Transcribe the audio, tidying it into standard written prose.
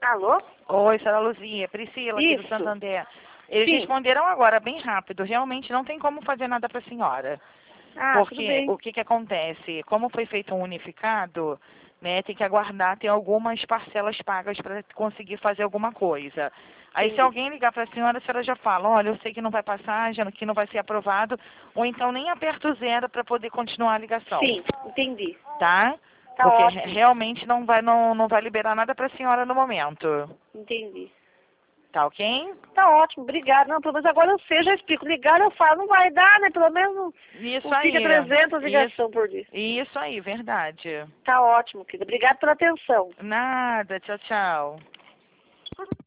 Alô? Oi, senhora Luzia, Priscila aqui do Isso. Santander. Eles Sim. responderam agora, bem rápido. Realmente não tem como fazer nada para a senhora. Ah, tudo Porque bem. o que acontece? Como foi feito um unificado, né, tem que aguardar ter algumas parcelas pagas para conseguir fazer alguma coisa. Aí se Entendi. alguém ligar para a senhora já fala, olha, eu sei que não vai passar, já que não vai ser aprovado, ou então nem aperta o zero para poder continuar a ligação, Sim, entendi. tá? Tá Porque ótimo. realmente não vai liberar nada para a senhora no momento. Entendi. Tá ok? Tá ótimo, obrigado. Não, pelo menos agora eu sei, já explico. Ligar eu falo, não vai dar, né? Pelo menos Isso não fica aí. 300 ligação por dia. Isso aí, verdade. Tá ótimo, querida. Obrigado pela atenção. Nada, tchau, tchau.